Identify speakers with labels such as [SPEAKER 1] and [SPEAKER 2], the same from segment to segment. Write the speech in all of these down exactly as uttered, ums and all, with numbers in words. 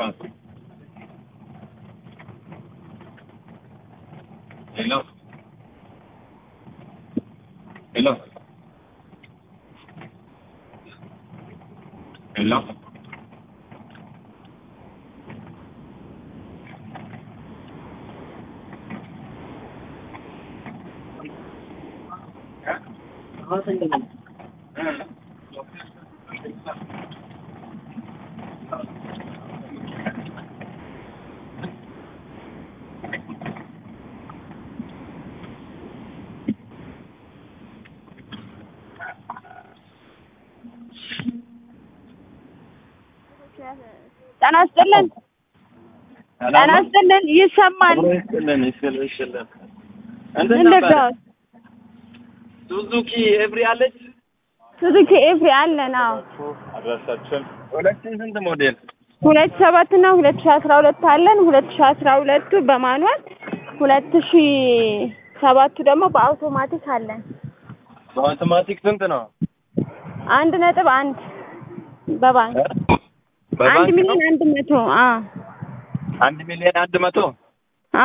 [SPEAKER 1] Hello. Hello. Hello.
[SPEAKER 2] ጤና ይስጥልን ጤና ይስጥልን ይሰማል
[SPEAKER 1] ይስጥልን ይስጥልን ይስጥልን
[SPEAKER 2] እንደዛ
[SPEAKER 1] ሱዙኪ ኤቭሪ አለች
[SPEAKER 2] ሱዙኪ ኤቭሪ አለና
[SPEAKER 1] አድራሻችን ሁለት ሺህ ስንት ሞዴል
[SPEAKER 2] ሁለት ሺህ ሰባት እና ሁለት ሺህ አስራ ሁለት አለን ሁለት ሺህ አስራ ሁለት በማኑዋል ሁለት ሺህ ሰባት ደግሞ በአውቶማቲክ አለን
[SPEAKER 1] በአውቶማቲክ ስንት ነው
[SPEAKER 2] አንድ ነጥብ አንድ በባንክ አንድ ሚሊዮን አንድ መቶ አ
[SPEAKER 1] አንድ ሚሊዮን አንድ መቶ
[SPEAKER 2] አ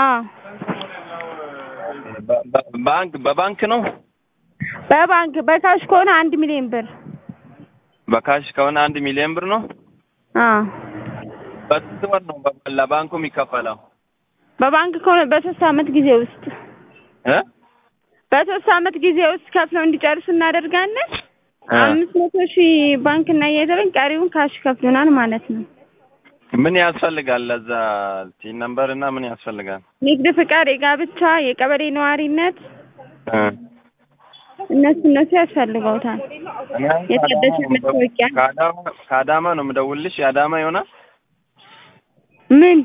[SPEAKER 1] ባንክ በባንክ ነው
[SPEAKER 2] በባንክ በካሽ ከሆነ አንድ ሚሊዮን ብር
[SPEAKER 1] በካሽ ከሆነ አንድ ሚሊዮን ብር ነው
[SPEAKER 2] አ
[SPEAKER 1] በስንት ወር ነው ለባንኩ የሚከፈለው
[SPEAKER 2] በባንክ ከሆነ በሶስት አመት ጊዜ ውስጥ
[SPEAKER 1] እ
[SPEAKER 2] በሶስት አመት ጊዜ ውስጥ ከፍለው እንዲጨርሱ እናደርጋለን አምስት መቶ ሺህ ባንክ እና የዘበን ቀሪውን ካሽ ከፍሉናል ማለት ነው
[SPEAKER 1] ምን ያስፈልጋል ለዛ ቲ ነምበር እና ምን ያስፈልጋል
[SPEAKER 2] ንግድ ፍቃድ የጋብቻ የቀበሌ ነዋሪነት
[SPEAKER 1] እ
[SPEAKER 2] እነሱ እነሱ ያስፈልገውታል የታደሰ መታወቂያ
[SPEAKER 1] ከአዳማ ነው የምደውልልሽ የአዳማ ይሆናል
[SPEAKER 2] ምን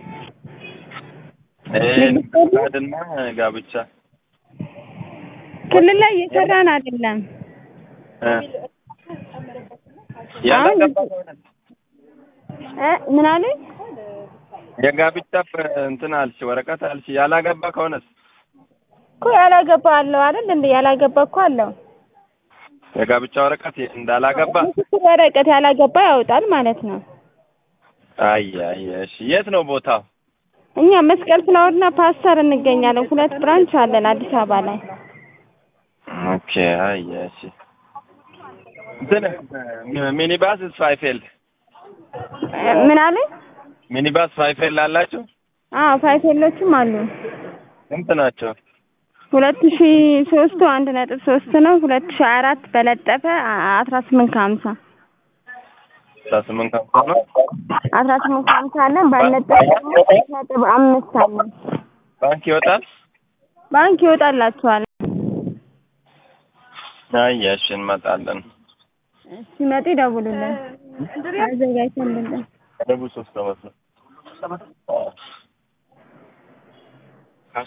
[SPEAKER 1] ንግድ ፍቃድና ጋብቻ
[SPEAKER 2] ክልል ላይ እየሰራን አይደለም
[SPEAKER 1] እ ያላገባ
[SPEAKER 2] እ ምን አለኝ
[SPEAKER 1] የጋብቻ እንትን አልሽ ወረቀት አልሽ ያላገባ ከሆነስ
[SPEAKER 2] እኮ ያላገባ አለው አይደል እንዴ ያላገባ እኮ አለው
[SPEAKER 1] የጋብቻ ወረቀት እንዳላገባ
[SPEAKER 2] ወረቀት ያላገባ ያወጣል ማለት ነው
[SPEAKER 1] አይ አይ እሺ የት ነው ቦታው
[SPEAKER 2] እኛ መስቀል ፍላወርና ፓስተር እንገኛለን ሁለት ብራንች አለን አዲስ አበባ ላይ
[SPEAKER 1] ኦኬ አይ እሺ እንትን ሚኒባስ ፋይፌል
[SPEAKER 2] ምን አለኝ
[SPEAKER 1] ሚኒባስ ፋይፌል አላችሁ
[SPEAKER 2] አዎ ፋይፌሎችም አሉ
[SPEAKER 1] ስንት ናቸው
[SPEAKER 2] ሁለት ሺህ ሶስት አንድ ነጥብ ሶስት ነው ሁለት ሺህ አራት በለጠፈ አስራ ስምንት ከሀምሳ
[SPEAKER 1] አስራ ስምንት ከሀምሳ ነው
[SPEAKER 2] አስራ ስምንት ከሀምሳ አለን ባለጠፈ ነጥብ አምስት አለን
[SPEAKER 1] ባንክ ይወጣል
[SPEAKER 2] ባንክ ይወጣላችኋል
[SPEAKER 1] አይ እሺ እንመጣለን
[SPEAKER 2] ሲመጡ ይደውሉልን አዘጋጅተን እንደ
[SPEAKER 1] ደቡብ ሶስት ነው